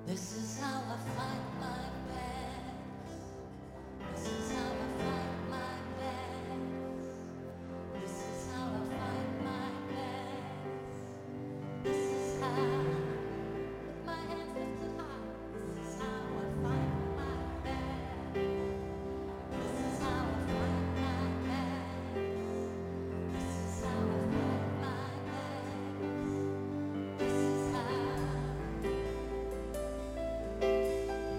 This is how I fight my battles. This is how I fight my battles. This is how I fight my battles. This is how, with my hands lifted high. This is how I fight my battles. This is how I fight my battles. This is how I fight my battles. This is how.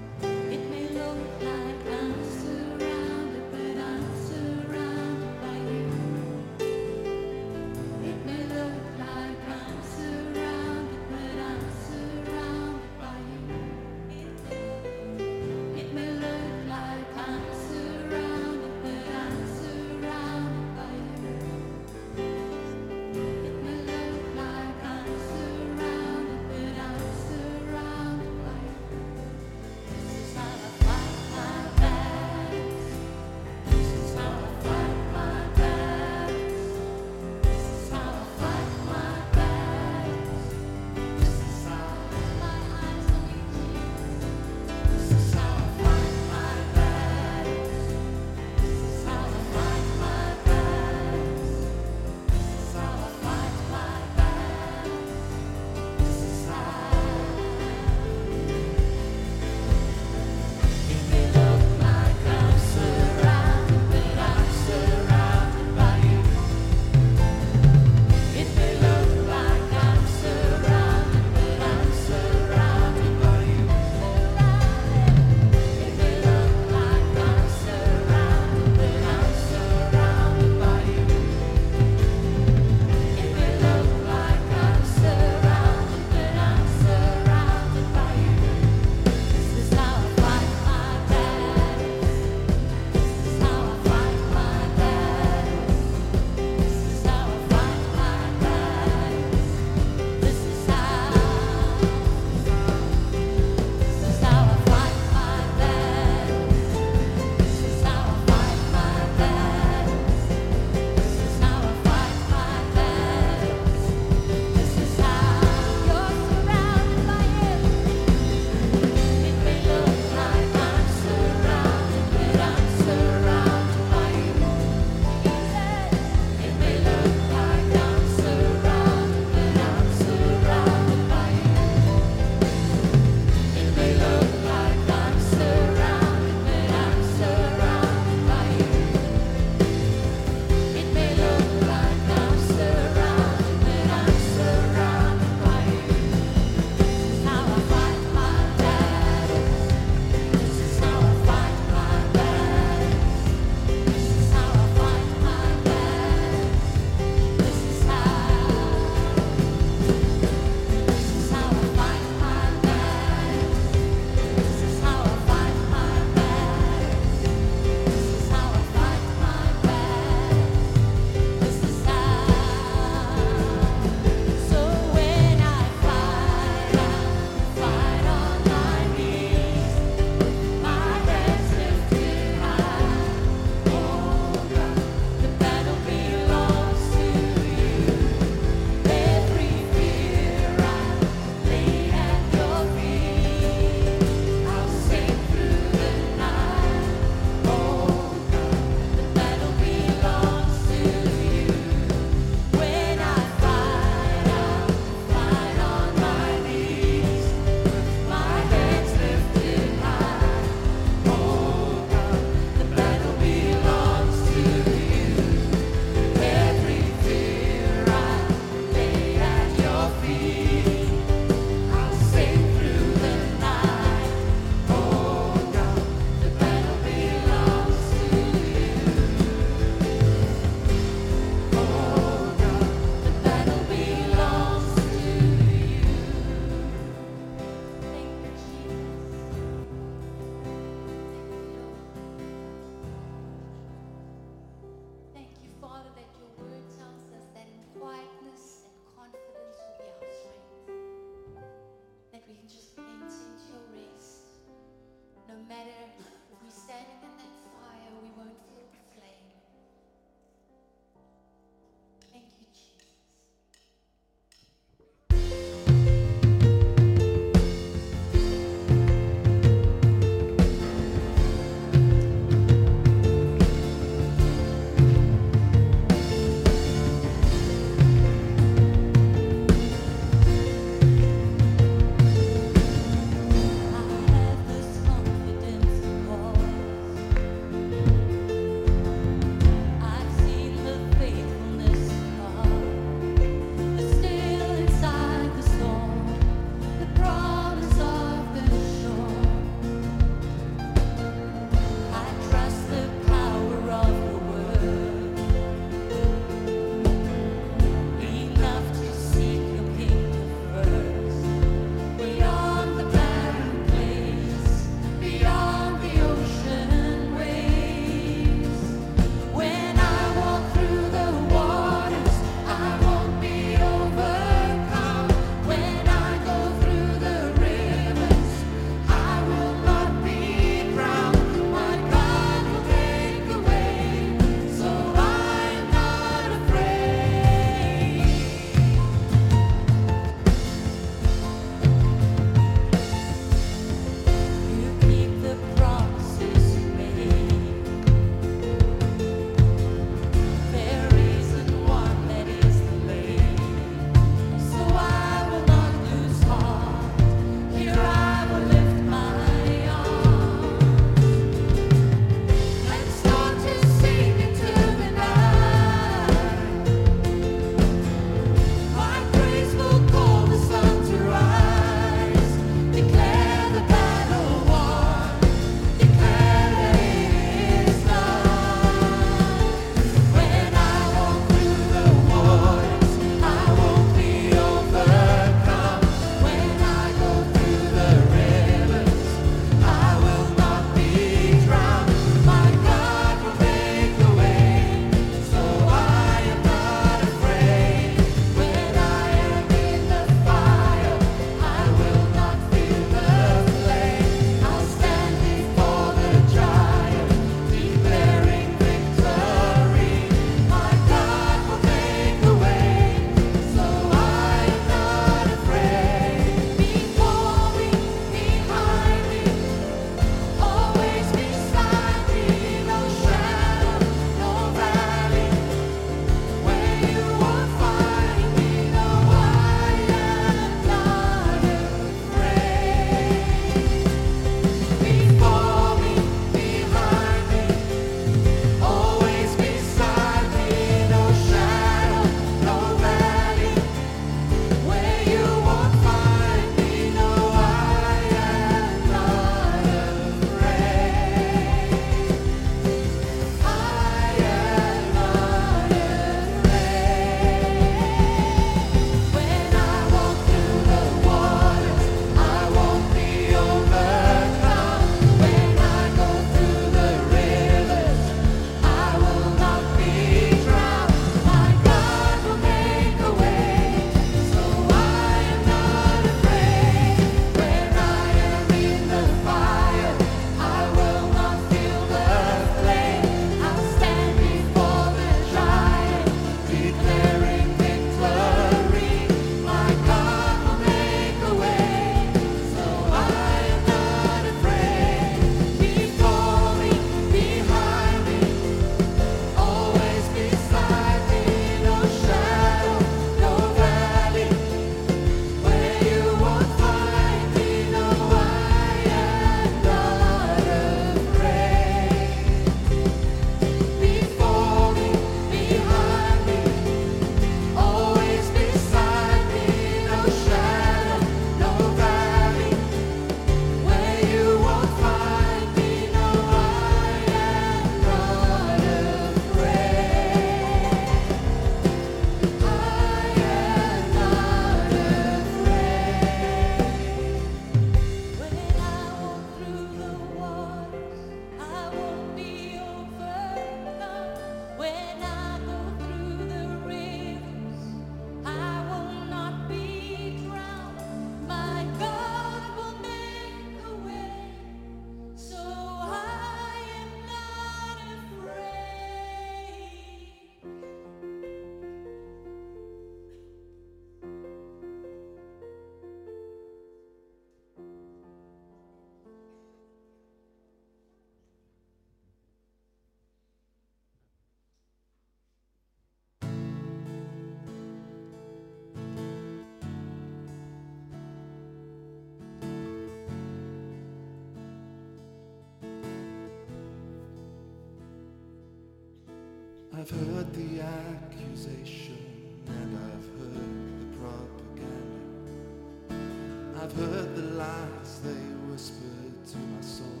I've heard the accusation and I've heard the propaganda. I've heard the lies they whispered to my soul,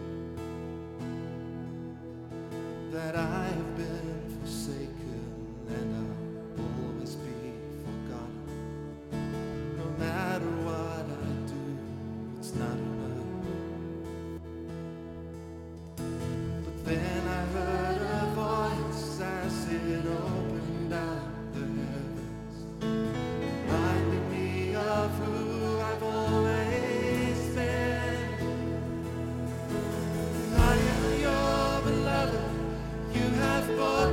that I have been forsaken and I'll always be forgotten. No matter what I do, it's not enough. But then I heard a voice as it opened out the heavens, reminding me of who I've always been. I am your beloved, you have bought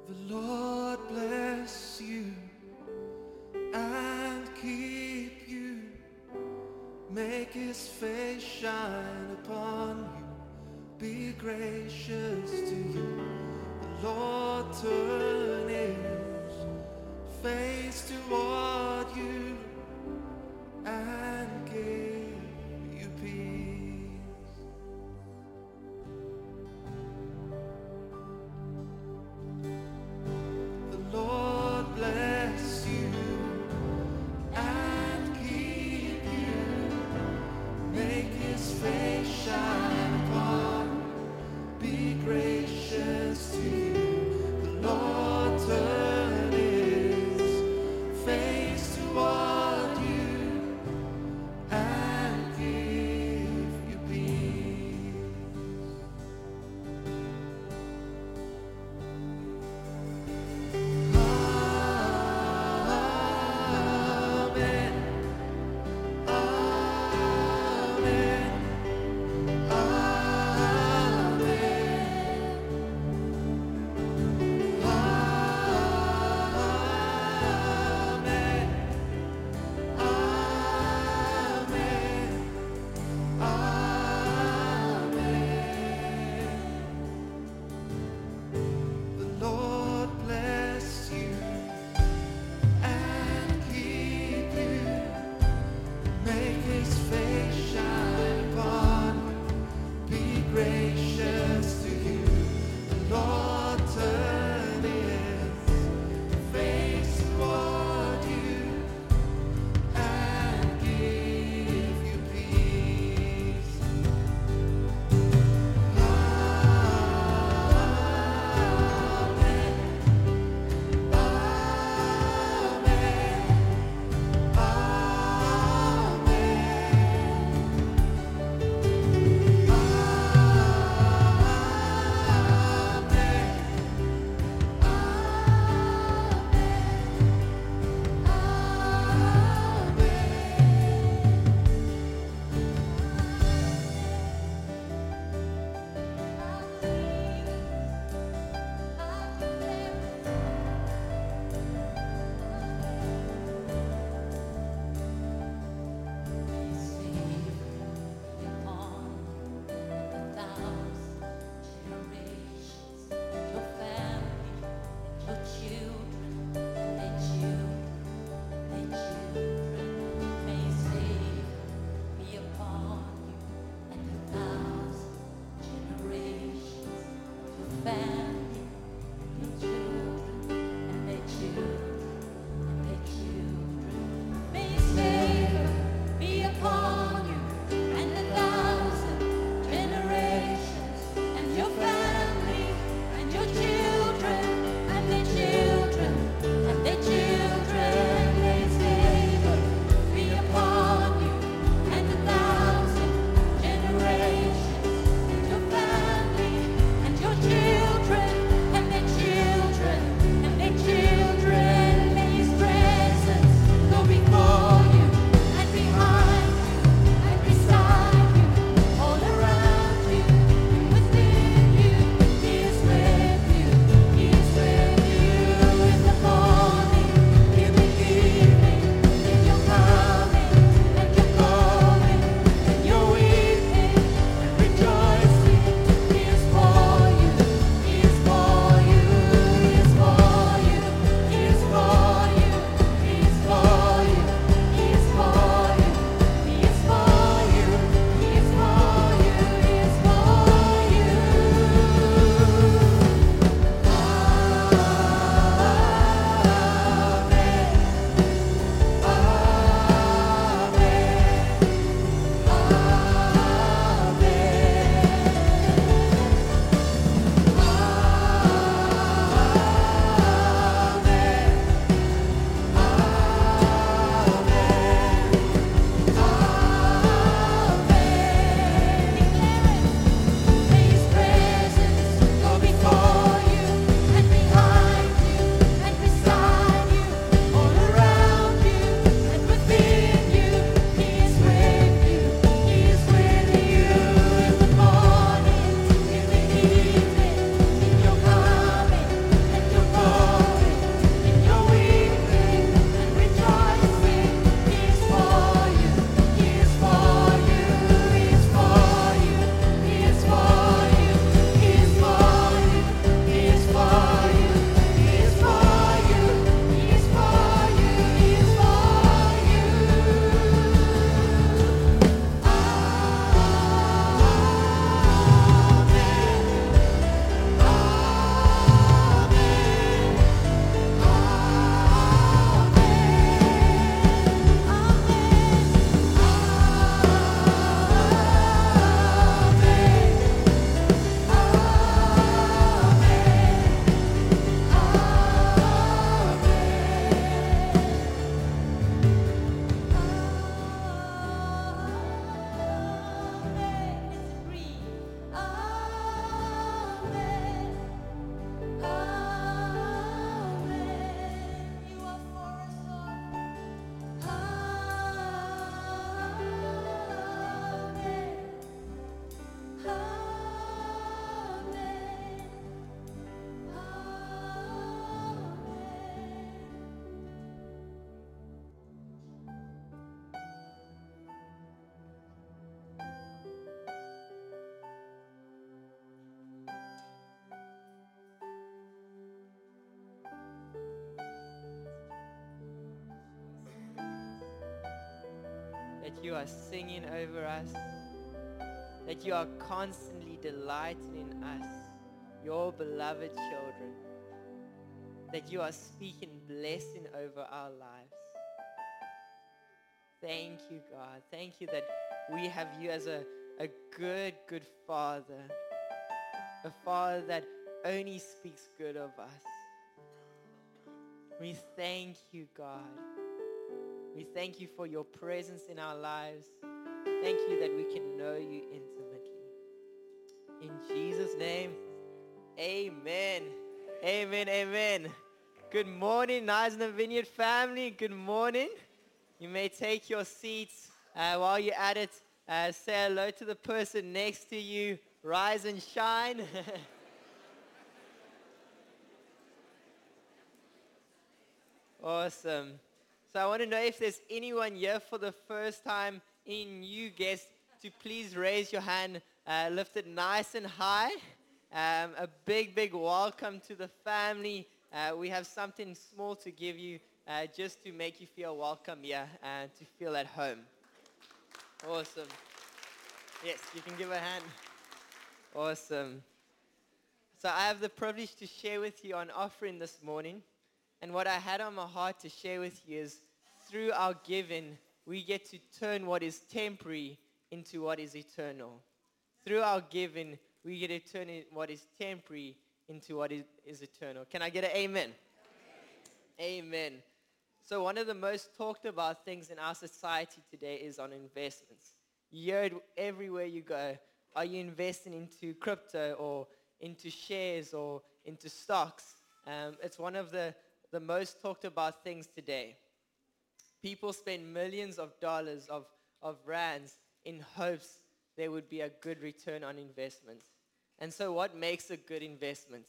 The Lord bless you and keep you. Make his face shine upon you. Be gracious to you. The Lord turn his face toward you and give you peace. The Lord bless you and keep you. Make his face shine upon you. Be gracious to you. The Lord turn his face toward you you are singing over us, that you are constantly delighting in us, your beloved children, that you are speaking blessing over our lives. Thank you, God. Thank you that we have you as a good, good Father, a Father that only speaks good of us. We thank you, God. We thank you for your presence in our lives. Thank you that we can know you intimately. In Jesus' name, amen. Amen, amen. Good morning, Neisner Vineyard family. Good morning. You may take your seats. While you're at it, say hello to the person next to you. Rise and shine. Awesome. So I want to know if there's anyone here for the first time, any new guest, to please raise your hand, lift it nice and high. A big, big welcome to the family. We have something small to give you just to make you feel welcome here and to feel at home. Awesome. Yes, you can give a hand. Awesome. So I have the privilege to share with you on offering this morning. And what I had on my heart to share with you is through our giving, we get to turn what is temporary into what is eternal. Through our giving, we get to turn what is temporary into what is eternal. Can I get an amen? Amen. So one of the most talked about things in our society today is on investments. You hear it everywhere you go. Are you investing into crypto or into shares or into stocks? It's one of the most talked about things today. People spend millions of dollars of rands in hopes there would be a good return on investment. And so what makes a good investment?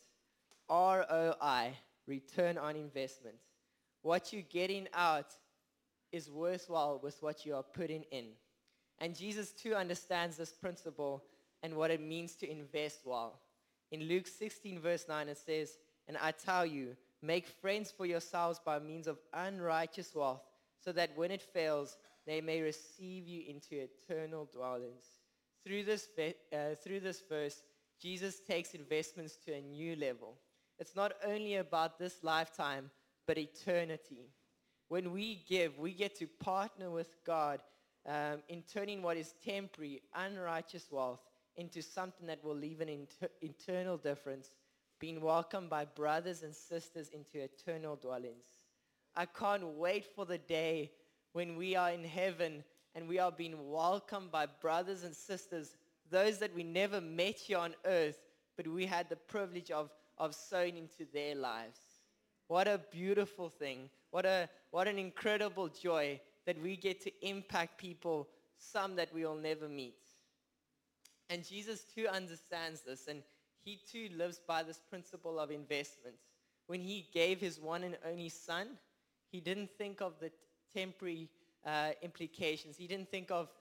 ROI, return on investment. What you're getting out is worthwhile with what you are putting in. And Jesus too understands this principle and what it means to invest well. In Luke 16 verse 9 it says, "And I tell you, make friends for yourselves by means of unrighteous wealth, so that when it fails, they may receive you into eternal dwellings." Through this verse, Jesus takes investments to a new level. It's not only about this lifetime, but eternity. When we give, we get to partner with God in turning what is temporary, unrighteous wealth into something that will leave an eternal difference, being welcomed by brothers and sisters into eternal dwellings. I can't wait for the day when we are in heaven and we are being welcomed by brothers and sisters, those that we never met here on earth, but we had the privilege of sowing into their lives. What a beautiful thing. What an incredible joy that we get to impact people, some that we will never meet. And Jesus too understands this, and he too lives by this principle of investment. When he gave his one and only son, he didn't think of the temporary implications. He didn't think of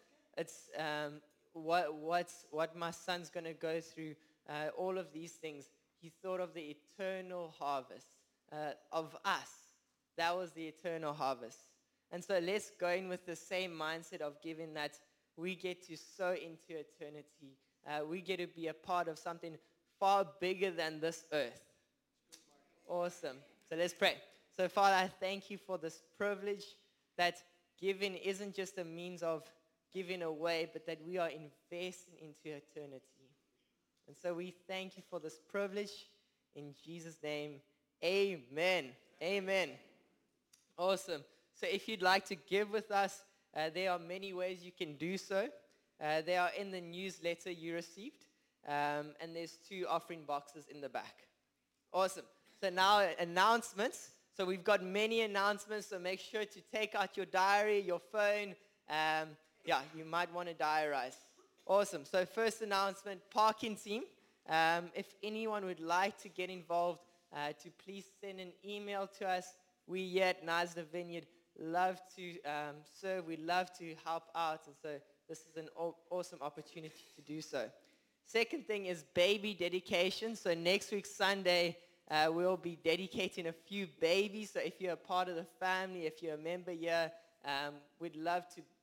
what my son's going to go through, all of these things. He thought of the eternal harvest of us. That was the eternal harvest. And so let's go in with the same mindset of giving, that we get to sow into eternity. We get to be a part of something far bigger than this earth. Awesome. So let's pray. So Father, I thank you for this privilege that giving isn't just a means of giving away, but that we are investing into eternity. And so we thank you for this privilege. In Jesus' name, amen. Amen. Awesome. So if you'd like to give with us, there are many ways you can do so. They are in the newsletter you received. And there's 2 offering boxes in the back. Awesome. So now announcements. So we've got many announcements, so make sure to take out your diary, your phone. You might want to diarize. Awesome. So first announcement, parking team. If anyone would like to get involved, to please send an email to us. We here at Neisner Vineyard love to serve. We love to help out. And so this is an awesome opportunity to do so. Second thing is baby dedication. So next week, Sunday, we'll be dedicating a few babies. So if you're a part of the family, if you're a member here, we'd love to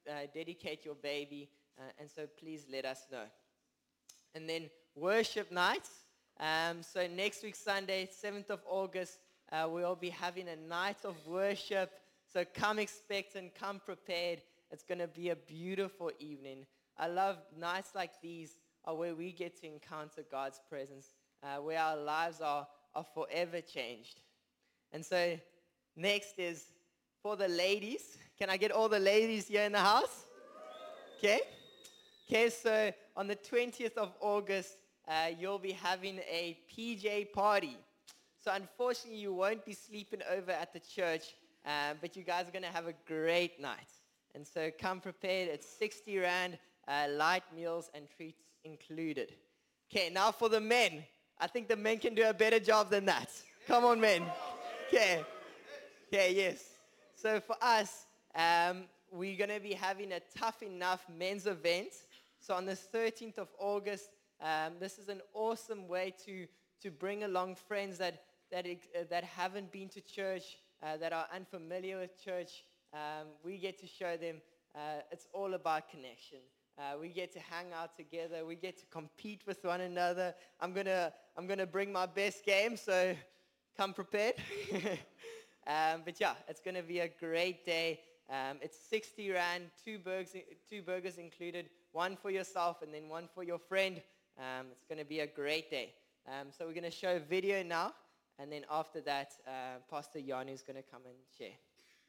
dedicate your baby, and so please let us know. And then worship nights. So next week, Sunday, 7th of August, we'll be having a night of worship. So come expectant, come prepared. It's going to be a beautiful evening. I love nights like these are where we get to encounter God's presence, where our lives are forever changed. And so next is for the ladies. Can I get all the ladies here in the house? Okay. Okay, so on the 20th of August, you'll be having a PJ party. So unfortunately, you won't be sleeping over at the church, but you guys are going to have a great night. And so come prepared. It's 60 Rand, light meals and treats included. Okay, now for the men. I think the men can do a better job than that. Come on, men. Okay. Okay, yes. So for us, we're going to be having a Tough Enough men's event. So on the 13th of August, this is an awesome way to bring along friends that haven't been to church, that are unfamiliar with church. We get to show them it's all about connection. We get to hang out together. We get to compete with one another. I'm gonna bring my best game, so come prepared. But yeah, it's gonna be a great day. It's 60 Rand, two burgers included, one for yourself and then one for your friend. It's gonna be a great day. So we're gonna show a video now, and then after that, Pastor Janu is gonna come and share.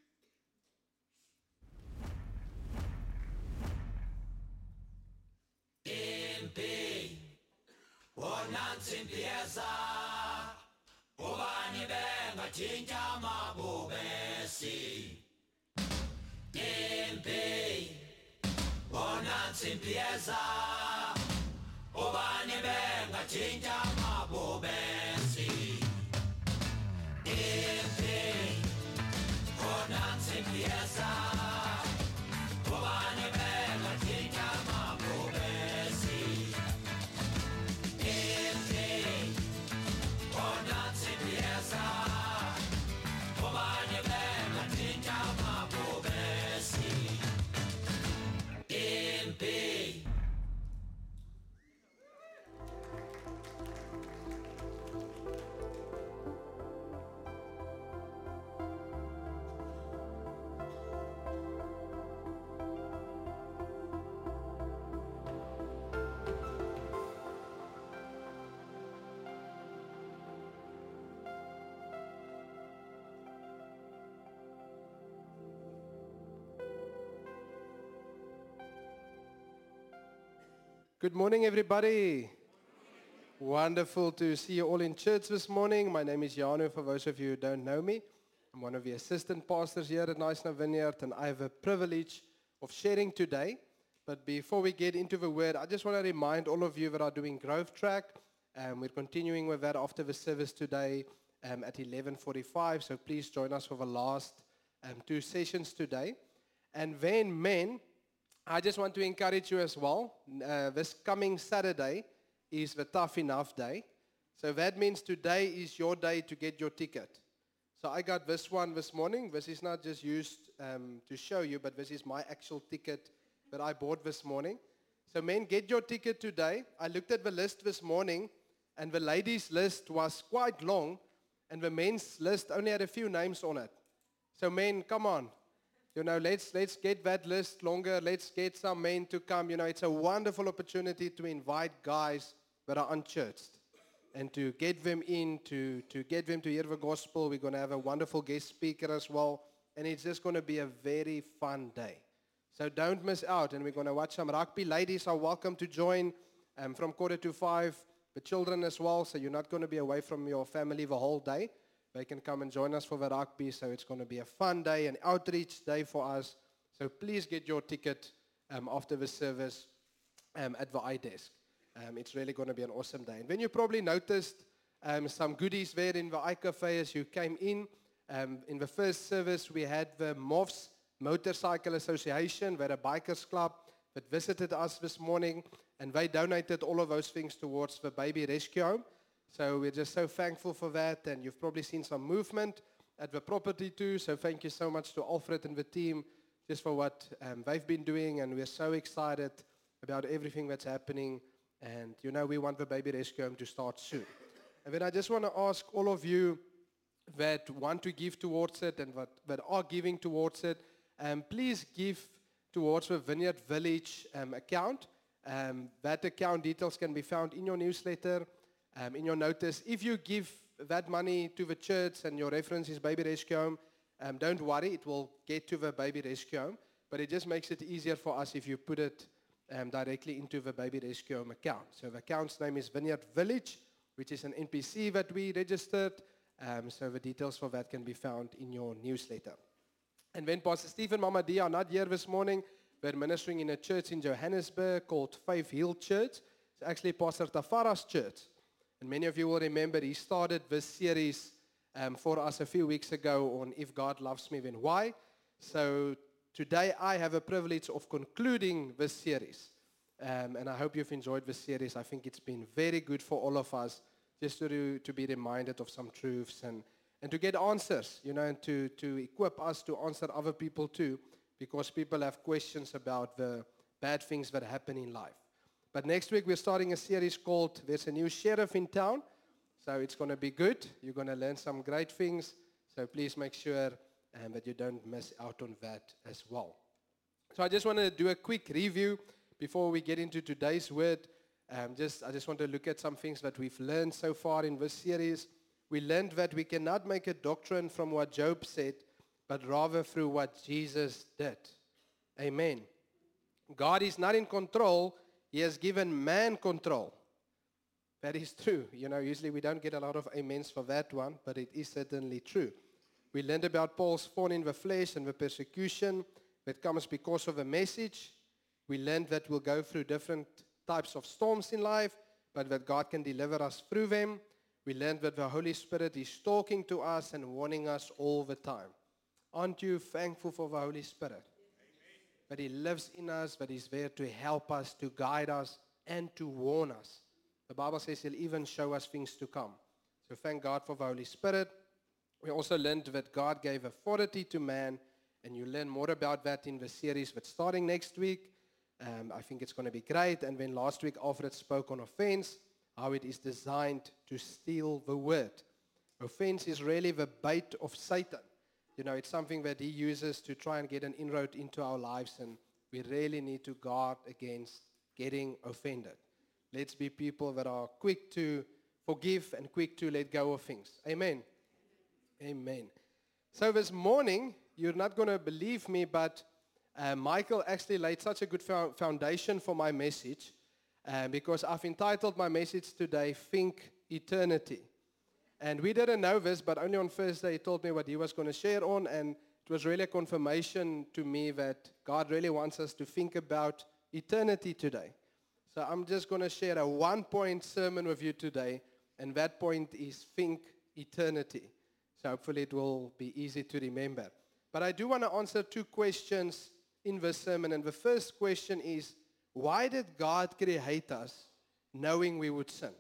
Good morning, everybody. Wonderful to see you all in church this morning. My name is Janu, for those of you who don't know me. I'm one of the assistant pastors here at Knysna Vineyard, and I have a privilege of sharing today. But before we get into the word, I just want to remind all of you that are doing Growth Track. We're continuing with that after the service today at 11:45, so please join us for the last two sessions today. And then, men, I just want to encourage you as well. This coming Saturday is the Tough Enough Day. So that means today is your day to get your ticket. So I got this one this morning. This is not just used to show you, but this is my actual ticket that I bought this morning. So men, get your ticket today. I looked at the list this morning, and the ladies' list was quite long, and the men's list only had a few names on it. So men, come on. You know, let's get that list longer. Let's get some men to come. You know, it's a wonderful opportunity to invite guys that are unchurched and to get them in, to get them to hear the gospel. We're going to have a wonderful guest speaker as well, and it's just going to be a very fun day. So don't miss out, and we're going to watch some rugby. Ladies are welcome to join from 4:45. The children as well, so you're not going to be away from your family the whole day. They can come and join us for the rugby, so it's going to be a fun day, an outreach day for us. So please get your ticket after the service at the iDesk. It's really going to be an awesome day. And then you probably noticed some goodies there in the iCafe as you came in. In the first service, we had the MOVS Motorcycle Association, we're a bikers club that visited us this morning, and they donated all of those things towards the baby rescue home. So we're just so thankful for that, and you've probably seen some movement at the property too, so thank you so much to Alfred and the team just for what they've been doing, and we're so excited about everything that's happening. And we want the Baby Rescue Home to start soon. And then I just want to ask all of you that want to give towards it and that are giving towards it, please give towards the Vineyard Village account. That account details can be found in your newsletter, in your notice. If you give that money to the church and your reference is Baby Rescue Home, don't worry, it will get to the Baby Rescue Home, but it just makes it easier for us if you put it directly into the Baby Rescue Home account. So the account's name is Vineyard Village, which is an NPC that we registered. So the details for that can be found in your newsletter. And when Pastor Steve and Mama Dia are not here this morning, we're ministering in a church in Johannesburg called Faith Hill Church. It's actually Pastor Tafara's church. And many of you will remember he started this series for us a few weeks ago on If God Loves Me, Then Why? So today I have a privilege of concluding this series. And I hope you've enjoyed this series. I think it's been very good for all of us just to be reminded of some truths and to get answers, and to equip us to answer other people too, because people have questions about the bad things that happen in life. But next week we're starting a series called There's a New Sheriff in Town. So it's going to be good. You're going to learn some great things. So please make sure that you don't miss out on that as well. So I just want to do a quick review before we get into today's word. I just want to look at some things that we've learned so far in this series. We learned that we cannot make a doctrine from what Job said, but rather through what Jesus did. Amen. God is not in control. He has given man control. That is true. Usually we don't get a lot of amens for that one, but it is certainly true. We learned about Paul's thorn in the flesh and the persecution that comes because of a message. We learned that we'll go through different types of storms in life, but that God can deliver us through them. We learned that the Holy Spirit is talking to us and warning us all the time. Aren't you thankful for the Holy Spirit? Amen. That He lives in us, that He's there to help us, to guide us, and to warn us. The Bible says He'll even show us things to come. So thank God for the Holy Spirit. We also learned that God gave authority to man, and you learn more about that in the series that's starting next week. I think it's going to be great. And then last week, Alfred spoke on offense, how it is designed to steal the word. Offense is really the bait of Satan. It's something that he uses to try and get an inroad into our lives, and we really need to guard against getting offended. Let's be people that are quick to forgive and quick to let go of things. Amen. Amen. So this morning, you're not going to believe me, but Michael actually laid such a good foundation for my message because I've entitled my message today, Think Eternity. And we didn't know this, but only on Thursday he told me what he was going to share on, and it was really a confirmation to me that God really wants us to think about eternity today. So I'm just going to share a one-point sermon with you today, and that point is Think Eternity. So hopefully it will be easy to remember. But I do want to answer two questions in this sermon, and the first question is, why did God create us knowing we would sin?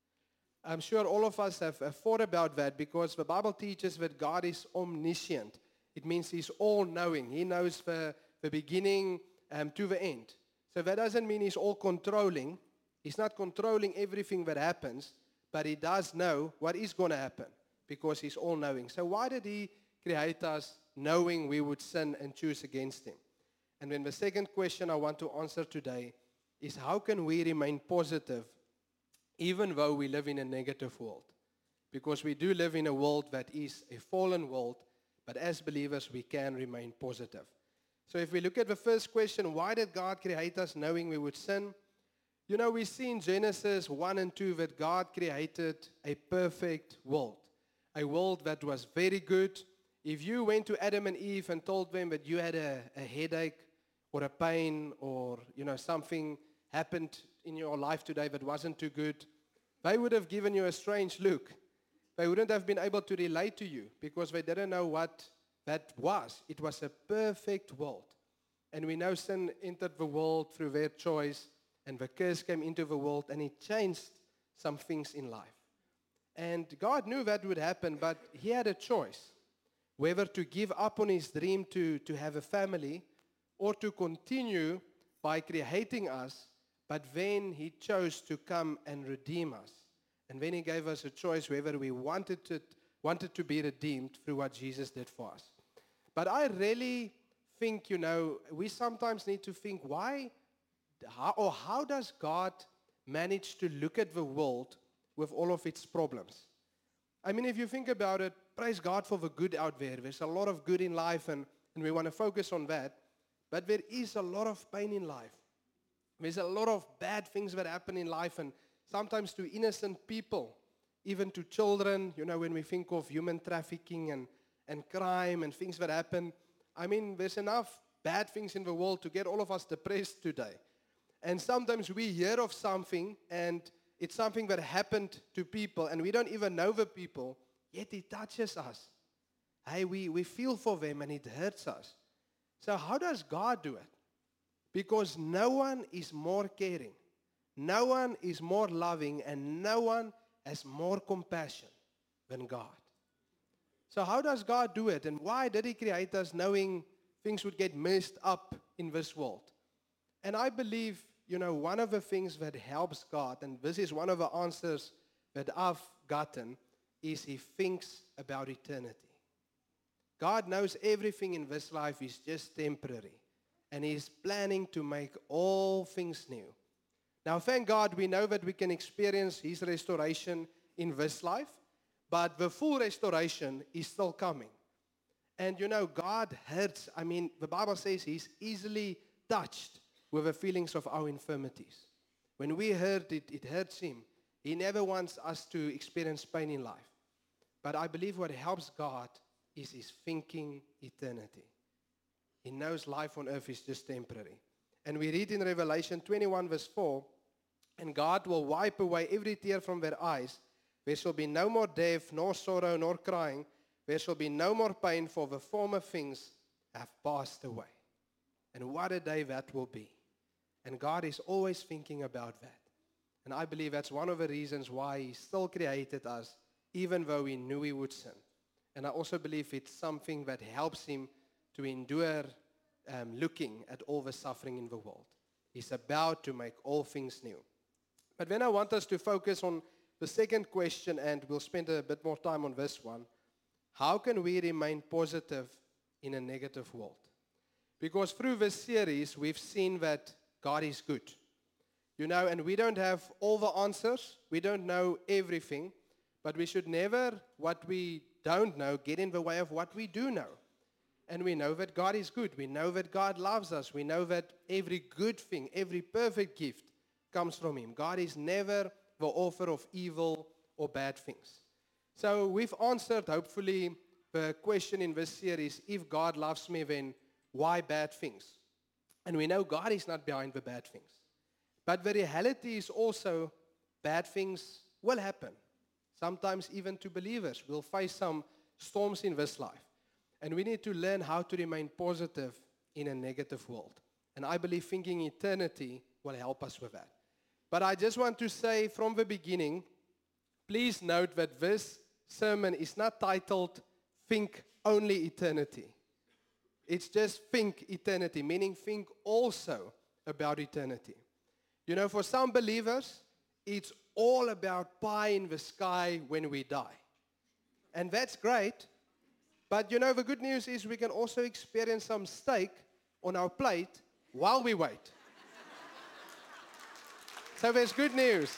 I'm sure all of us have thought about that because the Bible teaches that God is omniscient. It means He's all-knowing. He knows the beginning to the end. So that doesn't mean He's all-controlling. He's not controlling everything that happens, but He does know what is going to happen because He's all-knowing. So why did He create us knowing we would sin and choose against Him? And then the second question I want to answer today is, how can we remain positive even though we live in a negative world? Because we do live in a world that is a fallen world, but as believers we can remain positive. So if we look at the first question, why did God create us knowing we would sin? We see in Genesis 1 and 2 that God created a perfect world. A world that was very good. If you went to Adam and Eve and told them that you had a headache or a pain or, something happened in your life today that wasn't too good, they would have given you a strange look. They wouldn't have been able to relate to you because they didn't know what that was. It was a perfect world. And we know sin entered the world through their choice, and the curse came into the world, and it changed some things in life. And God knew that would happen, but He had a choice. whether to give up on his dream to have a family or to continue by creating us, but then he chose to come and redeem us. And then he gave us a choice whether we wanted to be redeemed through what Jesus did for us. But I really think, we sometimes need to think, how does God manage to look at the world with all of its problems? I mean, if you think about it, praise God for the good out there. There's a lot of good in life, and we want to focus on that. But there is a lot of pain in life. There's a lot of bad things that happen in life, and sometimes to innocent people, even to children, when we think of human trafficking and crime and things that happen. I mean, there's enough bad things in the world to get all of us depressed today. And sometimes we hear of something, and it's something that happened to people, and we don't even know the people, yet it touches us. Hey, we feel for them, and it hurts us. So how does God do it? Because no one is more caring, no one is more loving, and no one has more compassion than God. So how does God do it? And why did he create us knowing things would get messed up in this world? And I believe, one of the things that helps God, and this is one of the answers that I've gotten, is he thinks about eternity. God knows everything in this life is just temporary, and he's planning to make all things new. Now, thank God we know that we can experience his restoration in this life, but the full restoration is still coming. And God hurts. I mean, the Bible says he's easily touched with the feelings of our infirmities. When we hurt, it hurts him. He never wants us to experience pain in life. But I believe what helps God is his thinking eternity. He knows life on earth is just temporary. And we read in Revelation 21 verse 4, and God will wipe away every tear from their eyes. There shall be no more death, nor sorrow, nor crying. There shall be no more pain, for the former things have passed away. And what a day that will be. And God is always thinking about that. And I believe that's one of the reasons why he still created us, even though he knew we would sin. And I also believe it's something that helps him to endure looking at all the suffering in the world. He's about to make all things new. But then I want us to focus on the second question, and we'll spend a bit more time on this one. How can we remain positive in a negative world? Because through this series, we've seen that God is good. And we don't have all the answers. We don't know everything. But we should never, what we don't know, get in the way of what we do know. And we know that God is good. We know that God loves us. We know that every good thing, every perfect gift comes from him. God is never the author of evil or bad things. So we've answered, hopefully, the question in this series, if God loves me, then why bad things? And we know God is not behind the bad things. But the reality is also bad things will happen. Sometimes even to believers. We'll face some storms in this life. And we need to learn how to remain positive in a negative world. And I believe thinking eternity will help us with that. But I just want to say from the beginning, please note that this sermon is not titled Think Only Eternity. It's just think eternity, meaning think also about eternity. For some believers, it's all about pie in the sky when we die. And that's great. But the good news is we can also experience some steak on our plate while we wait. So there's good news.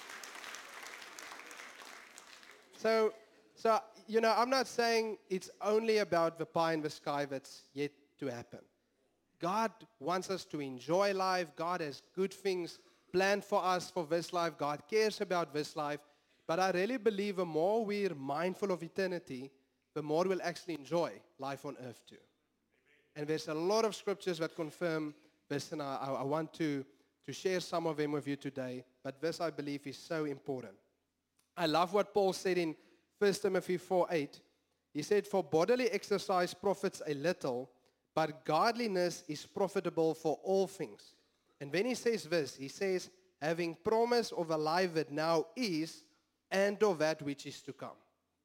So I'm not saying it's only about the pie in the sky that's yet to happen. God wants us to enjoy life. God has good things planned for us for this life. God cares about this life. But I really believe the more we're mindful of eternity, the more we'll actually enjoy life on earth too. And there's a lot of scriptures that confirm this, and I want to share some of them with you today. But this, I believe, is so important. I love what Paul said in 1 Timothy 4:8. He said, for bodily exercise profits a little, but godliness is profitable for all things. And when he says this, he says, having promise of a life that now is and of that which is to come.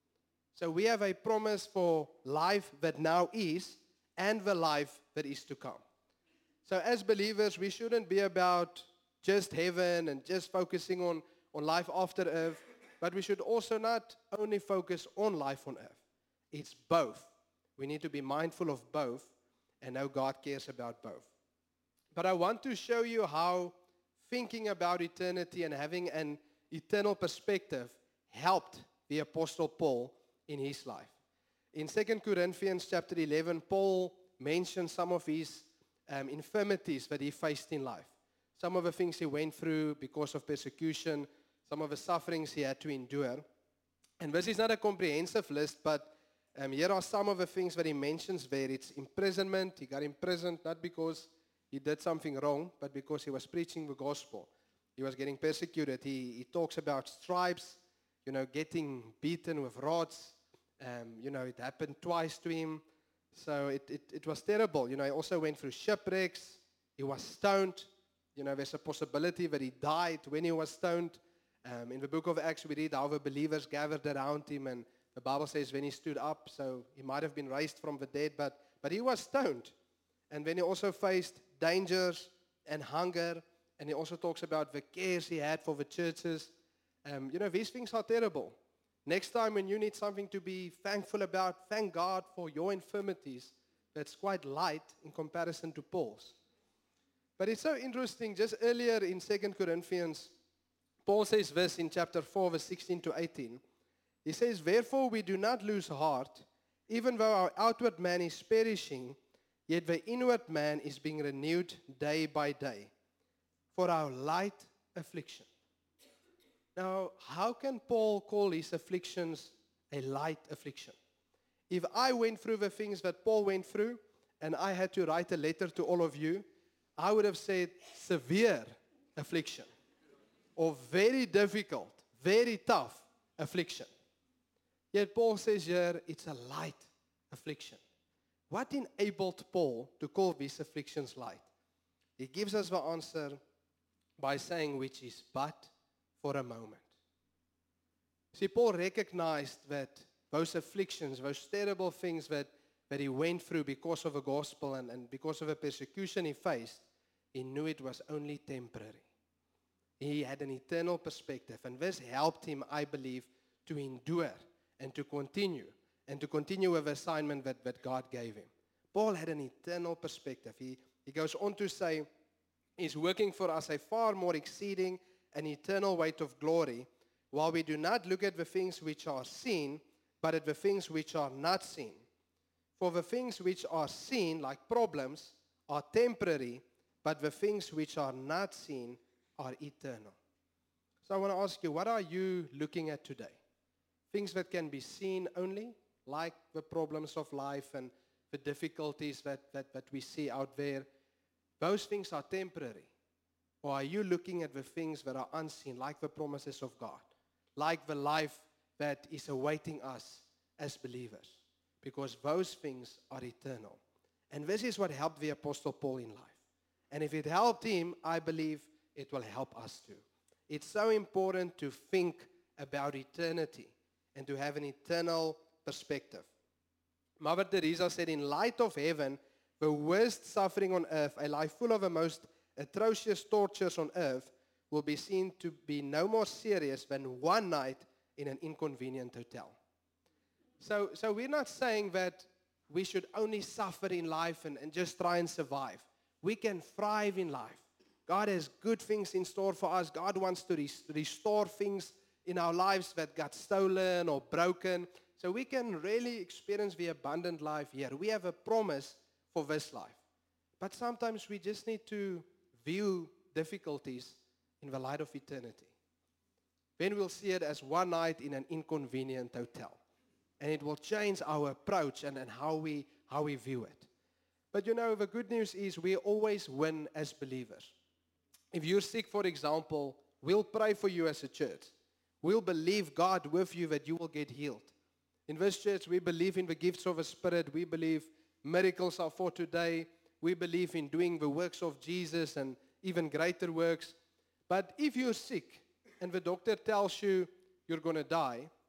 So we have a promise for life that now is and the life that is to come. So as believers, we shouldn't be about just heaven and just focusing on life after earth, but we should also not only focus on life on earth. It's both. We need to be mindful of both and know God cares about both. But I want to show you how thinking about eternity and having an eternal perspective helped the Apostle Paul in his life. In 2 Corinthians chapter 11, Paul mentions some of his infirmities that he faced in life. Some of the things he went through because of persecution, some of the sufferings he had to endure. And this is not a comprehensive list, but here are some of the things that he mentions there. It's imprisonment. He got imprisoned not because he did something wrong, but because he was preaching the gospel. He was getting persecuted. He talks about stripes, getting beaten with rods. It happened twice to him. So it was terrible. He also went through shipwrecks. He was stoned. There's a possibility that he died when he was stoned. In the book of Acts, we read how the believers gathered around him, and the Bible says when he stood up, so he might have been raised from the dead, but he was stoned. And then he also faced dangers and hunger, and he also talks about the cares he had for the churches. These things are terrible. Next time when you need something to be thankful about, thank God for your infirmities. That's quite light in comparison to Paul's. But it's so interesting, just earlier in 2 Corinthians, Paul says this in chapter 4, verse 16 to 18. He says, "Therefore we do not lose heart, even though our outward man is perishing, yet the inward man is being renewed day by day. For our light affliction." Now, how can Paul call his afflictions a light affliction? If I went through the things that Paul went through, and I had to write a letter to all of you, I would have said severe affliction, or very difficult, very tough affliction. Yet Paul says here, it's a light affliction. What enabled Paul to call these afflictions light? He gives us the answer by saying, which is but for a moment. See, Paul recognized that those afflictions, those terrible things that he went through because of the gospel and because of the persecution he faced, he knew it was only temporary. He had an eternal perspective, and this helped him, I believe, to endure and to continue with the assignment that God gave him. Paul had an eternal perspective. He goes on to say, he's working for us a far more exceeding and eternal weight of glory, while we do not look at the things which are seen, but at the things which are not seen. For the things which are seen, like problems, are temporary, but the things which are not seen are eternal. So I want to ask you, what are you looking at today? Things that can be seen only, like the problems of life and the difficulties that we see out there. Those things are temporary. Or are you looking at the things that are unseen, like the promises of God, like the life that is awaiting us as believers? Because those things are eternal. And this is what helped the Apostle Paul in life. And if it helped him, I believe it will help us too. It's so important to think about eternity and to have an eternal perspective. Mother Teresa said, in light of heaven, the worst suffering on earth, a life full of the most atrocious tortures on earth, will be seen to be no more serious than one night in an inconvenient hotel. So we're not saying that we should only suffer in life and just try and survive. We can thrive in life. God has good things in store for us. God wants to restore things in our lives that got stolen or broken. So we can really experience the abundant life here. We have a promise for this life. But sometimes we just need to view difficulties in the light of eternity. Then we'll see it as one night in an inconvenient hotel. And it will change our approach and how we view it. But the good news is we always win as believers. If you're sick, for example, we'll pray for you as a church. We'll believe God with you that you will get healed. In this church, we believe in the gifts of the Spirit. We believe miracles are for today. We believe in doing the works of Jesus and even greater works. But if you're sick and the doctor tells you you're going to die,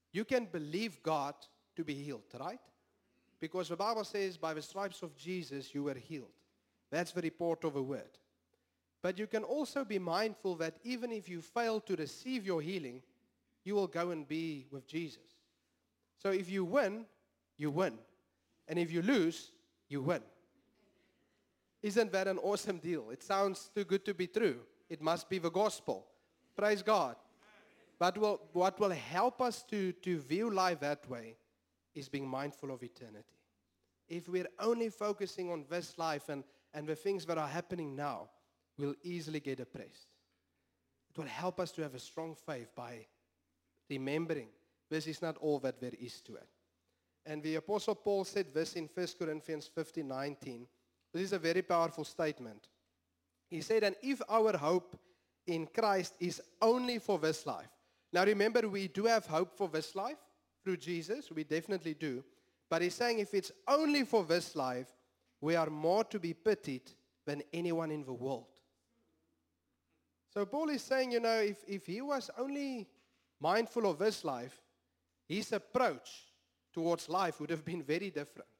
you can believe God to be healed, right? Because the Bible says, by the stripes of Jesus, you were healed. That's the report of a word. But you can also be mindful that even if you fail to receive your healing, you will go and be with Jesus. So if you win, you win. And if you lose, you win. Isn't that an awesome deal? It sounds too good to be true. It must be the gospel. Praise God. But what will help us to view life that way is being mindful of eternity. If we're only focusing on this life and the things that are happening now, we'll easily get depressed. It will help us to have a strong faith by remembering this is not all that there is to it. And the Apostle Paul said this in 1 Corinthians 15:19. This is a very powerful statement. He said, and if our hope in Christ is only for this life. Now remember, we do have hope for this life through Jesus. We definitely do. But he's saying if it's only for this life, we are more to be pitied than anyone in the world. So Paul is saying, if he was only mindful of this life, his approach towards life would have been very different.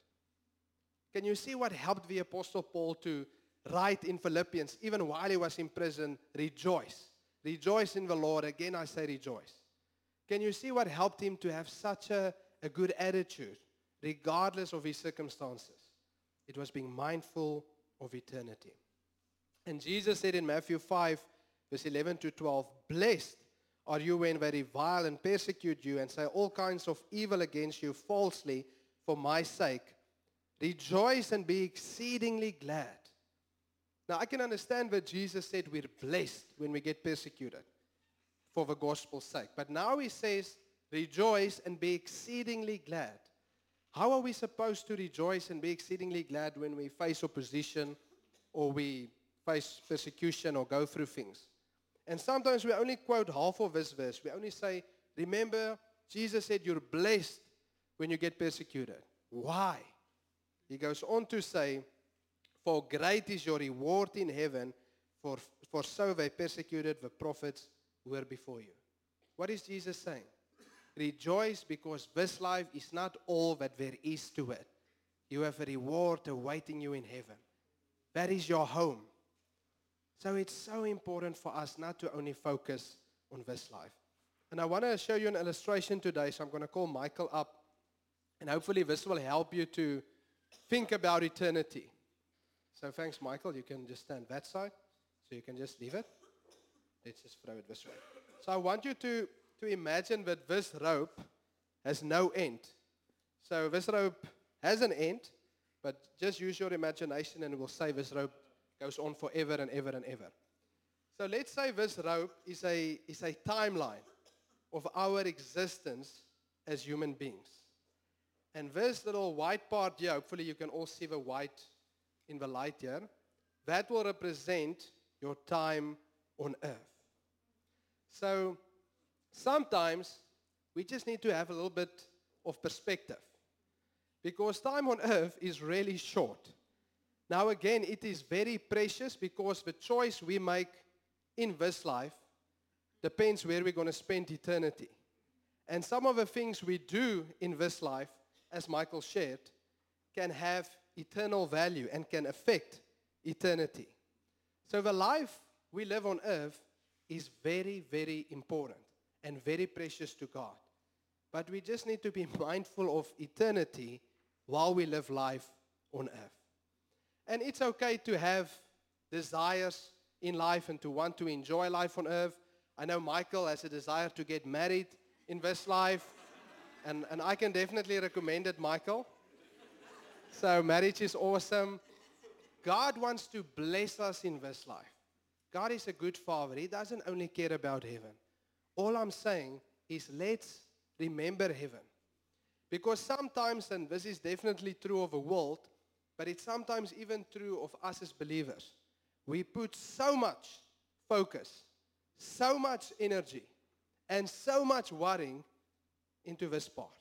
Can you see what helped the Apostle Paul to write in Philippians, even while he was in prison, rejoice. Rejoice in the Lord. Again, I say rejoice. Can you see what helped him to have such a good attitude, regardless of his circumstances? It was being mindful of eternity. And Jesus said in Matthew 5, verse 11 to 12, blessed are you when they revile and persecute you and say all kinds of evil against you falsely for my sake. Rejoice and be exceedingly glad. Now, I can understand that Jesus said we're blessed when we get persecuted for the gospel's sake. But now he says, rejoice and be exceedingly glad. How are we supposed to rejoice and be exceedingly glad when we face opposition or we face persecution or go through things? And sometimes we only quote half of this verse. We only say, remember, Jesus said you're blessed when you get persecuted. Why? He goes on to say, for great is your reward in heaven, for so they persecuted the prophets who were before you. What is Jesus saying? Rejoice because this life is not all that there is to it. You have a reward awaiting you in heaven. That is your home. So it's so important for us not to only focus on this life. And I want to show you an illustration today, so I'm going to call Michael up. And hopefully this will help you to think about eternity. So thanks, Michael. You can just stand that side. So you can just leave it. Let's just throw it this way. So I want you to imagine that this rope has no end. So this rope has an end, but just use your imagination and we'll say this rope goes on forever and ever and ever. So let's say this rope is a timeline of our existence as human beings. And this little white part here, hopefully you can all see the white in the light here, that will represent your time on earth. So sometimes we just need to have a little bit of perspective because time on earth is really short. Now again, it is very precious because the choice we make in this life depends where we're going to spend eternity. And some of the things we do in this life, as Michael shared, can have eternal value and can affect eternity. So the life we live on earth is very, very important and very precious to God. But we just need to be mindful of eternity while we live life on earth. And it's okay to have desires in life and to want to enjoy life on earth. I know Michael has a desire to get married in this life. And I can definitely recommend it, Michael. So marriage is awesome. God wants to bless us in this life. God is a good father. He doesn't only care about heaven. All I'm saying is let's remember heaven. Because sometimes, and this is definitely true of the world, but it's sometimes even true of us as believers, we put so much focus, so much energy, and so much worrying into this part.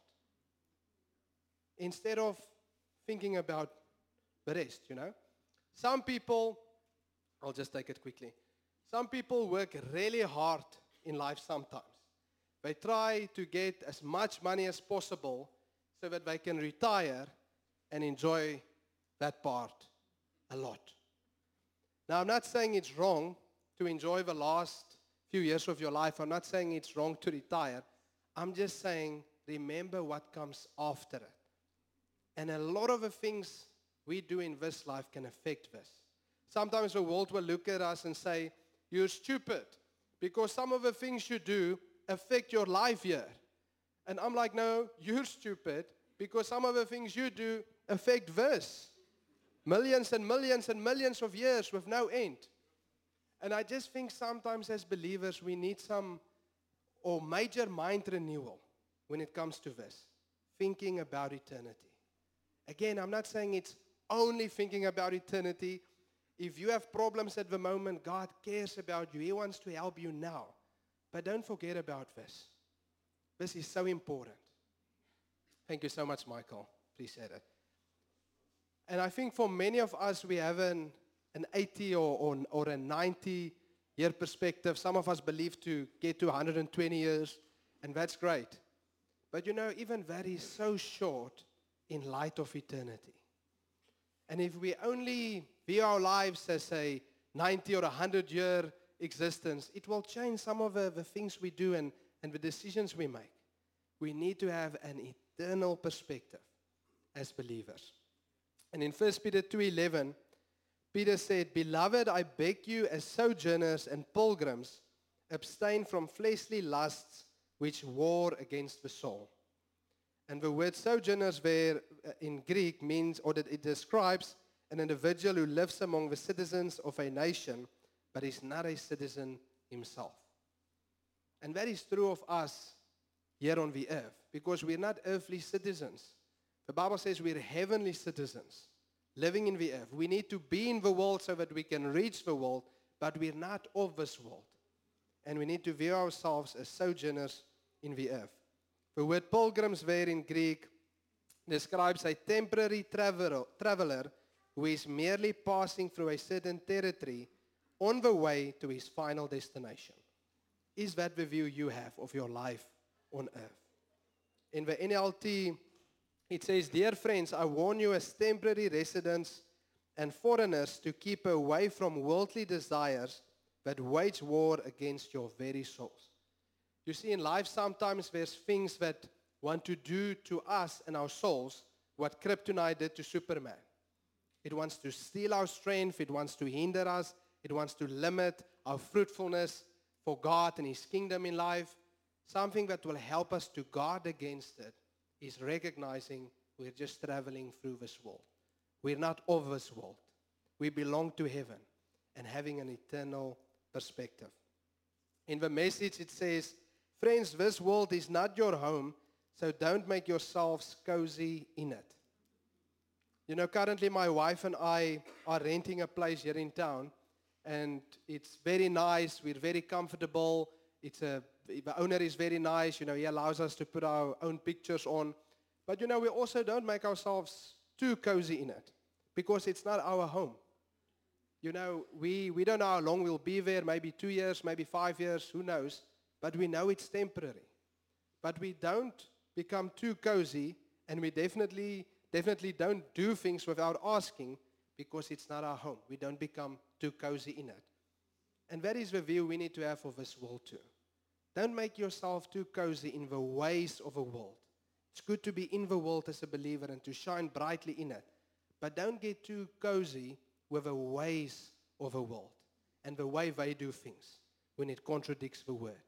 Instead of thinking about the rest, Some people, I'll just take it quickly. Some people work really hard in life sometimes. They try to get as much money as possible so that they can retire and enjoy that part a lot. Now, I'm not saying it's wrong to enjoy the last few years of your life. I'm not saying it's wrong to retire. I'm just saying remember what comes after it. And a lot of the things we do in this life can affect this. Sometimes the world will look at us and say, you're stupid, because some of the things you do affect your life here. And I'm like, no, you're stupid, because some of the things you do affect this. Millions and millions and millions of years with no end. And I just think sometimes as believers we need some major mind renewal when it comes to this. Thinking about eternity. Again, I'm not saying it's only thinking about eternity. If you have problems at the moment, God cares about you. He wants to help you now. But don't forget about this. This is so important. Thank you so much, Michael. Appreciate it. And I think for many of us, we have an 80 or a 90-year perspective. Some of us believe to get to 120 years, and that's great. But you know, even that is so short in light of eternity. And if we only view our lives as a 90 or 100-year existence, it will change some of the things we do and the decisions we make. We need to have an eternal perspective as believers. And in 1 Peter 2:11, Peter said, "Beloved, I beg you as sojourners and pilgrims, abstain from fleshly lusts which war against the soul." And the word sojourners there in Greek means, or that it describes an individual who lives among the citizens of a nation, but is not a citizen himself. And that is true of us here on the earth, because we're not earthly citizens. The Bible says we're heavenly citizens, living in the earth. We need to be in the world so that we can reach the world, but we're not of this world. And we need to view ourselves as sojourners in the earth. The word pilgrims there in Greek describes a temporary traveler who is merely passing through a certain territory on the way to his final destination. Is that the view you have of your life on earth? In the NLT, it says, "Dear friends, I warn you as temporary residents and foreigners to keep away from worldly desires that wage war against your very souls." You see, in life sometimes there's things that want to do to us and our souls what kryptonite did to Superman. It wants to steal our strength. It wants to hinder us. It wants to limit our fruitfulness for God and His kingdom in life. Something that will help us to guard against it is recognizing we're just traveling through this world. We're not of this world. We belong to heaven and having an eternal perspective. In the Message it says, "Friends, this world is not your home, so don't make yourselves cozy in it." You know, currently my wife and I are renting a place here in town, and it's very nice. We're very comfortable. The owner is very nice. You know, he allows us to put our own pictures on. But, you know, we also don't make ourselves too cozy in it, because it's not our home. You know, we don't know how long we'll be there, maybe 2 years, maybe 5 years, who knows. But we know it's temporary. But we don't become too cozy, and we definitely don't do things without asking, because it's not our home. We don't become too cozy in it. And that is the view we need to have of this world too. Don't make yourself too cozy in the ways of the world. It's good to be in the world as a believer and to shine brightly in it. But don't get too cozy with the ways of the world and the way they do things when it contradicts the word.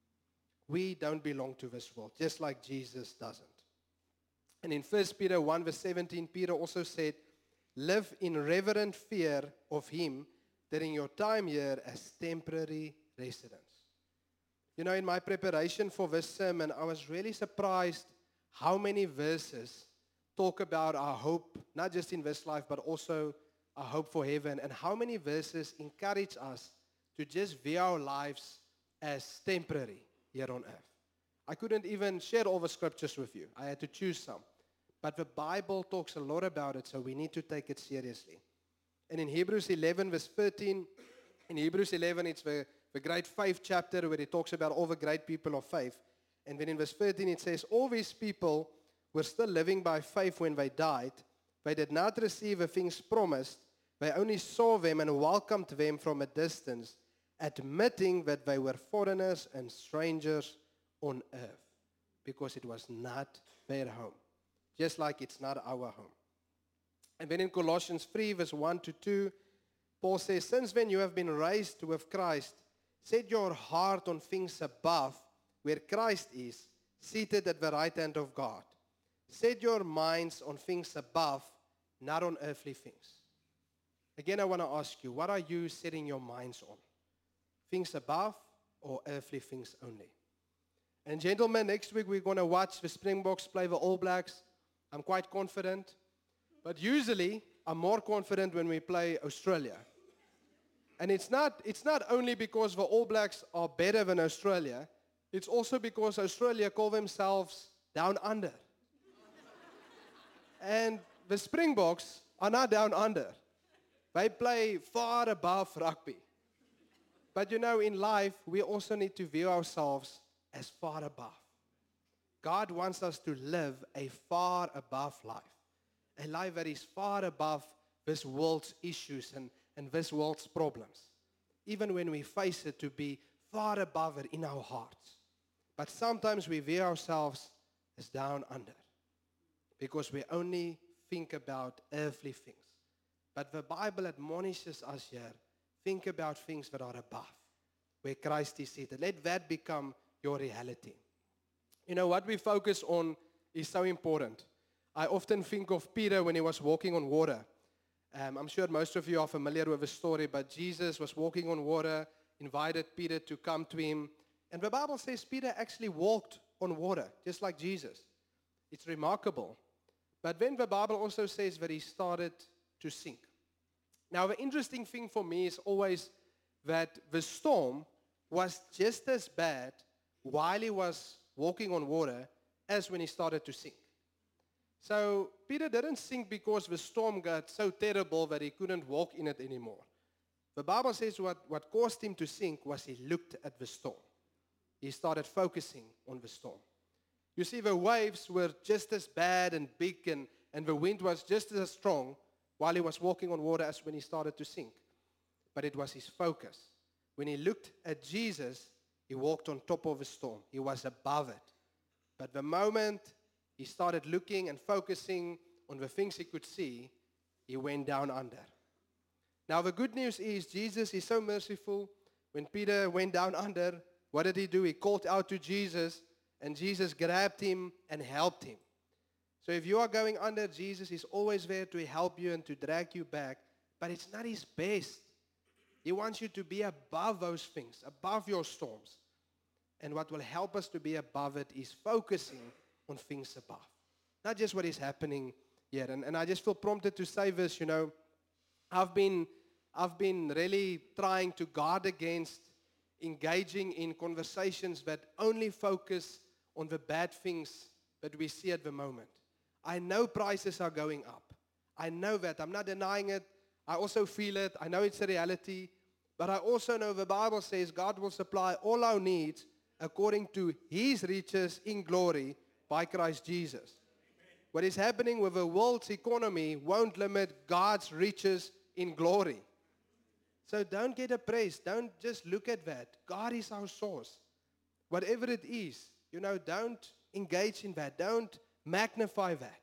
We don't belong to this world, just like Jesus doesn't. And in 1 Peter 1 verse 17, Peter also said, "Live in reverent fear of Him during your time here as temporary residents." You know, in my preparation for this sermon, I was really surprised how many verses talk about our hope, not just in this life, but also our hope for heaven, and how many verses encourage us to just view our lives as temporary here on earth. I couldn't even share all the scriptures with you. I had to choose some. But the Bible talks a lot about it, so we need to take it seriously. And in Hebrews 11 verse 13, in Hebrews 11 it's the great faith chapter where it talks about all the great people of faith. And then in verse 13 it says, all these people were still living by faith when they died. They did not receive the things promised. They only saw them and welcomed them from a distance, admitting that they were foreigners and strangers on earth, because it was not their home, just like it's not our home. And then in Colossians 3, verse 1 to 2, Paul says, since then you have been raised with Christ, set your heart on things above, where Christ is, seated at the right hand of God. Set your minds on things above, not on earthly things. Again, I want to ask you, what are you setting your minds on? Things above or earthly things only? And gentlemen, next week we're going to watch the Springboks play the All Blacks. I'm quite confident. But usually, I'm more confident when we play Australia. And it's not only because the All Blacks are better than Australia. It's also because Australia call themselves down under. And the Springboks are not down under. They play far above rugby. But you know, in life, we also need to view ourselves as far above. God wants us to live a far above life. A life that is far above this world's issues and this world's problems. Even when we face it, to be far above it in our hearts. But sometimes we view ourselves as down under, because we only think about earthly things. But the Bible admonishes us here, think about things that are above, where Christ is seated. Let that become your reality. You know, what we focus on is so important. I often think of Peter when he was walking on water. I'm sure most of you are familiar with the story, but Jesus was walking on water, invited Peter to come to him. And the Bible says Peter actually walked on water, just like Jesus. It's remarkable. But then the Bible also says that he started to sink. Now, the interesting thing for me is always that the storm was just as bad while he was walking on water as when he started to sink. So Peter didn't sink because the storm got so terrible that he couldn't walk in it anymore. The Bible says what caused him to sink was he looked at the storm. He started focusing on the storm. You see, the waves were just as bad and big, and the wind was just as strong while he was walking on water as when he started to sink. But it was his focus. When he looked at Jesus, he walked on top of the storm. He was above it. But the moment he started looking and focusing on the things he could see, he went down under. Now the good news is Jesus is so merciful. When Peter went down under, what did he do? He called out to Jesus, and Jesus grabbed him and helped him. So if you are going under, Jesus is always there to help you and to drag you back, but it's not his best. He wants you to be above those things, above your storms. And what will help us to be above it is focusing on things above. Not just what is happening here. And I just feel prompted to say this, you know, I've been really trying to guard against engaging in conversations that only focus on the bad things that we see at the moment. I know prices are going up. I know that. I'm not denying it. I also feel it. I know it's a reality. But I also know the Bible says God will supply all our needs according to his riches in glory by Christ Jesus. Amen. What is happening with the world's economy won't limit God's riches in glory. So don't get oppressed. Don't just look at that. God is our source. Whatever it is, you know, don't engage in that. Don't magnify that.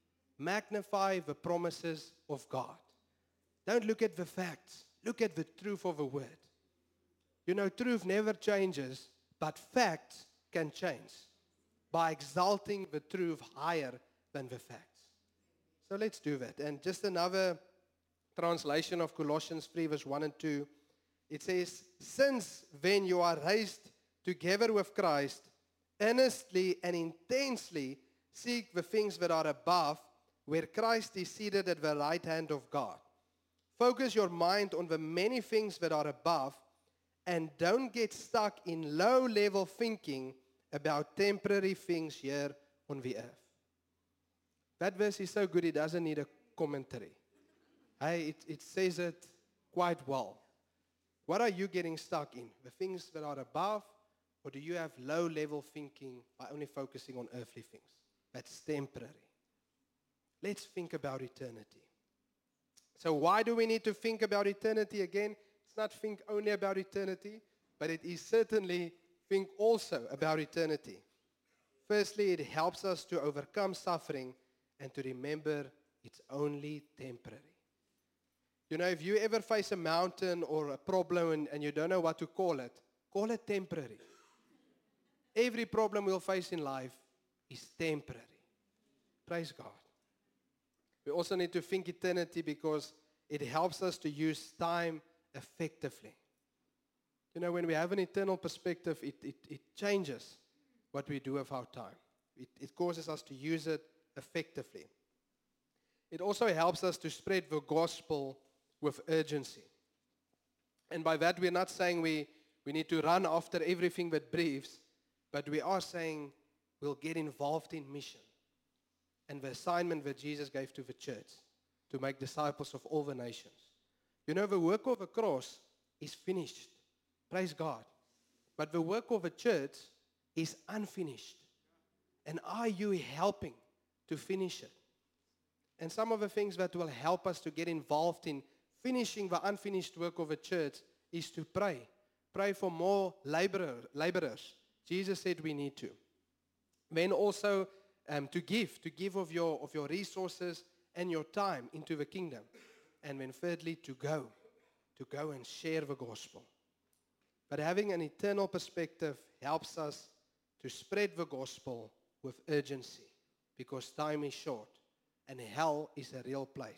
Magnify the promises of God. Don't look at the facts. Look at the truth of the word. You know, truth never changes, but facts can change by exalting the truth higher than the facts. So let's do that. And just another translation of Colossians 3 verse 1 and 2. It says, since then you are raised together with Christ, earnestly and intensely seek the things that are above, where Christ is seated at the right hand of God. Focus your mind on the many things that are above, and don't get stuck in low-level thinking about temporary things here on the earth. That verse is so good it doesn't need a commentary. It says it quite well. What are you getting stuck in? The things that are above Or do you have low-level thinking by only focusing on earthly things? That's temporary. Let's think about eternity. So why do we need to think about eternity again? It's not think only about eternity, but it is certainly think also about eternity. Firstly, it helps us to overcome suffering and to remember it's only temporary. You know, if you ever face a mountain or a problem and you don't know what to call it temporary. Every problem we'll face in life is temporary. Praise God. We also need to think eternity because it helps us to use time effectively. You know, when we have an eternal perspective, it changes what we do with our time. It causes us to use it effectively. It also helps us to spread the gospel with urgency. And by that, we're not saying we need to run after everything that breathes, but we are saying we'll get involved in mission and the assignment that Jesus gave to the church to make disciples of all the nations. You know, the work of the cross is finished. Praise God. But the work of the church is unfinished. And are you helping to finish it? And some of the things that will help us to get involved in finishing the unfinished work of the church is to pray. Pray for more laborers. Jesus said we need to. Then also to give of your resources and your time into the kingdom. And then thirdly, to go and share the gospel. But having an eternal perspective helps us to spread the gospel with urgency because time is short and hell is a real place.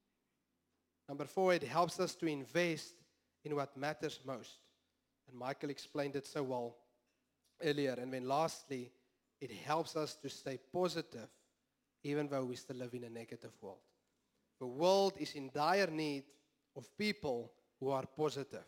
Number 4, it helps us to invest in what matters most. And Michael explained it so well earlier. And then lastly, it helps us to stay positive even though we still live in a negative world. The world is in dire need of people who are positive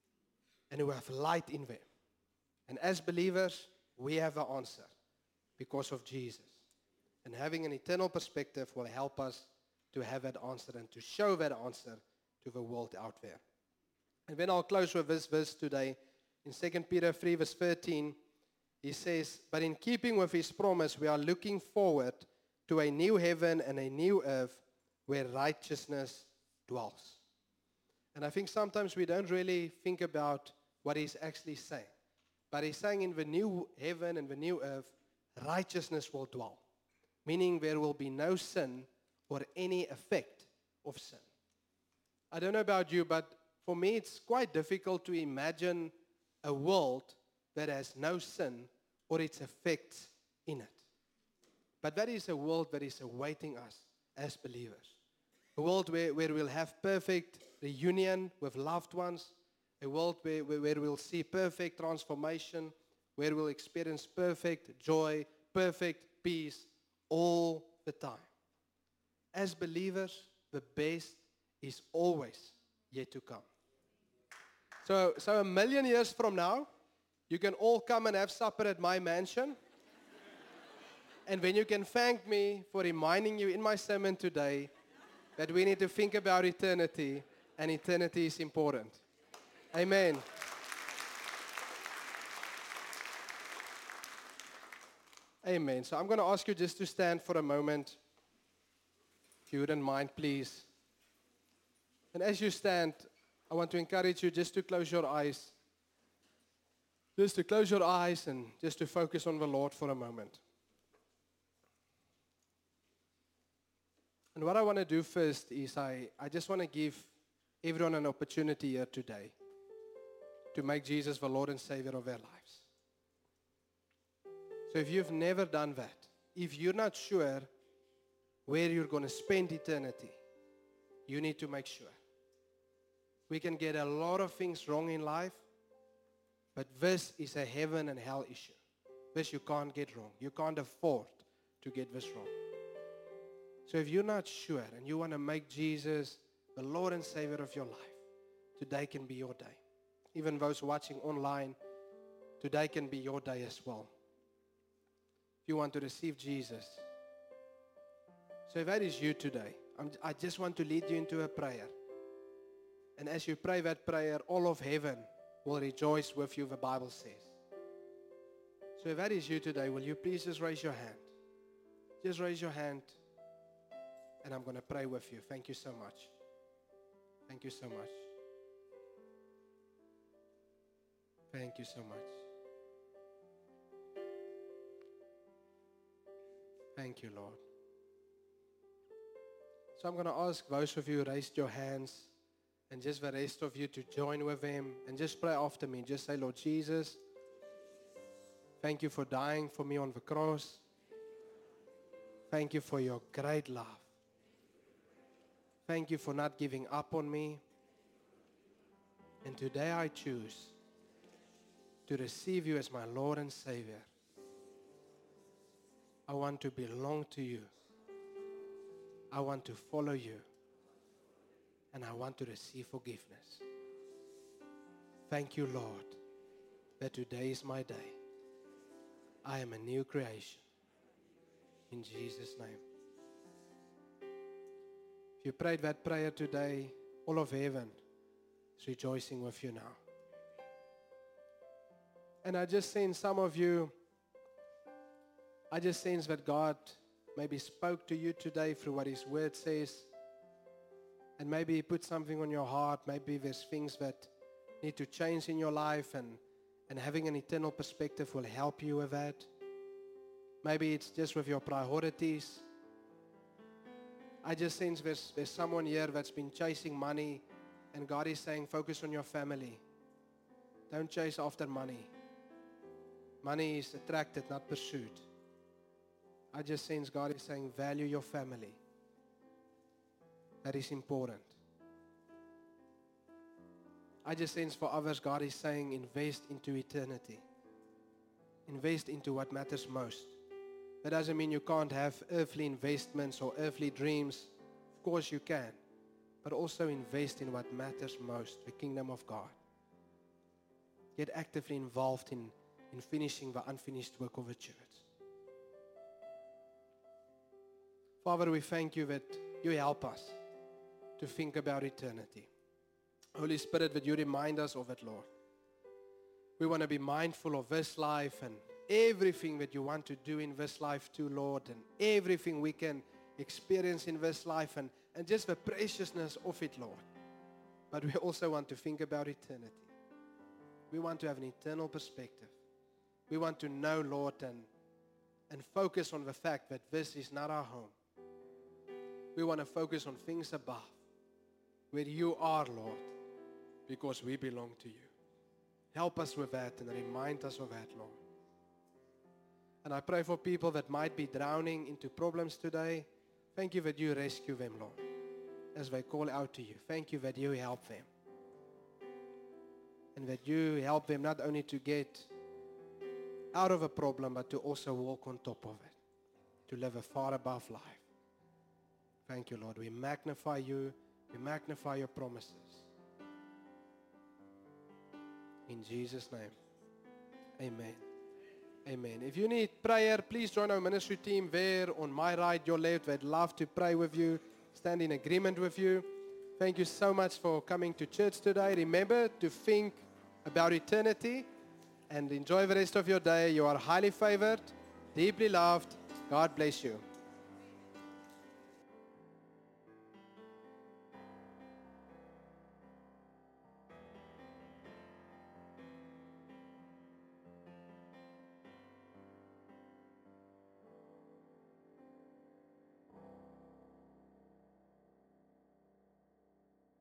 and who have light in them. And as believers, we have the answer because of Jesus. And having an eternal perspective will help us to have that answer and to show that answer to the world out there. And then I'll close with this verse today. In 2 Peter 3 verse 13, he says, "But in keeping with his promise, we are looking forward to a new heaven and a new earth where righteousness dwells." And I think sometimes we don't really think about what he's actually saying. But he's saying in the new heaven and the new earth, righteousness will dwell. Meaning there will be no sin or any effect of sin. I don't know about you, but for me it's quite difficult to imagine a world that has no sin or its effects in it. But that is a world that is awaiting us as believers. A world where we'll have perfect reunion with loved ones. A world where we'll see perfect transformation. Where we'll experience perfect joy, perfect peace all the time. As believers, the best is always yet to come. So 1,000,000 years from now, you can all come and have supper at my mansion. And then you can thank me for reminding you in my sermon today that we need to think about eternity, and eternity is important. Amen. Amen. So I'm going to ask you just to stand for a moment. If you wouldn't mind, please. And as you stand, I want to encourage you just to close your eyes. Just to close your eyes and just to focus on the Lord for a moment. And what I want to do first is I just want to give everyone an opportunity here today to make Jesus the Lord and Savior of their lives. So if you've never done that, if you're not sure where you're going to spend eternity, you need to make sure. We can get a lot of things wrong in life, but this is a heaven and hell issue. This you can't get wrong. You can't afford to get this wrong. So if you're not sure and you want to make Jesus the Lord and Savior of your life, today can be your day. Even those watching online, today can be your day as well. If you want to receive Jesus. So if that is you today, I just want to lead you into a prayer. And as you pray that prayer, all of heaven will rejoice with you, the Bible says. So if that is you today, will you please just raise your hand? Just raise your hand, and I'm going to pray with you. Thank you so much. Thank you so much. Thank you so much. Thank you, Lord. So I'm going to ask those of you who raised your hands and just the rest of you to join with him and just pray after me. Just say, Lord Jesus, thank you for dying for me on the cross. Thank you for your great love. Thank you for not giving up on me. And today I choose to receive you as my Lord and Savior. I want to belong to you. I want to follow you. And I want to receive forgiveness. Thank you, Lord, that today is my day. I am a new creation. In Jesus' name. If you prayed that prayer today, all of heaven is rejoicing with you now. And I just sense some of you, I just sense that God maybe spoke to you today through what His Word says. And maybe He put something on your heart. Maybe there's things that need to change in your life, and having an eternal perspective will help you with that. Maybe it's just with your priorities. I just sense there's someone here that's been chasing money, and God is saying, focus on your family. Don't chase after money. Money is attracted, not pursued. I just sense God is saying, value your family. That is important. I just sense for others, God is saying, invest into eternity. Invest into what matters most. That doesn't mean you can't have earthly investments or earthly dreams. Of course you can. But also invest in what matters most, the kingdom of God. Get actively involved in finishing the unfinished work of the church. Father, we thank you that you help us to think about eternity. Holy Spirit, that you remind us of it, Lord. We want to be mindful of this life and everything that you want to do in this life too, Lord, and everything we can experience in this life and just the preciousness of it, Lord. But we also want to think about eternity. We want to have an eternal perspective. We want to know, Lord, and focus on the fact that this is not our home. We want to focus on things above, where you are, Lord, because we belong to you. Help us with that and remind us of that, Lord. And I pray for people that might be drowning into problems today. Thank you that you rescue them, Lord, as they call out to you. Thank you that you help them. And that you help them not only to get out of a problem, but to also walk on top of it, to live a far above life. Thank you, Lord. We magnify you. We magnify your promises. In Jesus' name, amen. Amen. If you need prayer, please join our ministry team there on my right, your left. They'd love to pray with you, stand in agreement with you. Thank you so much for coming to church today. Remember to think about eternity and enjoy the rest of your day. You are highly favored, deeply loved. God bless you.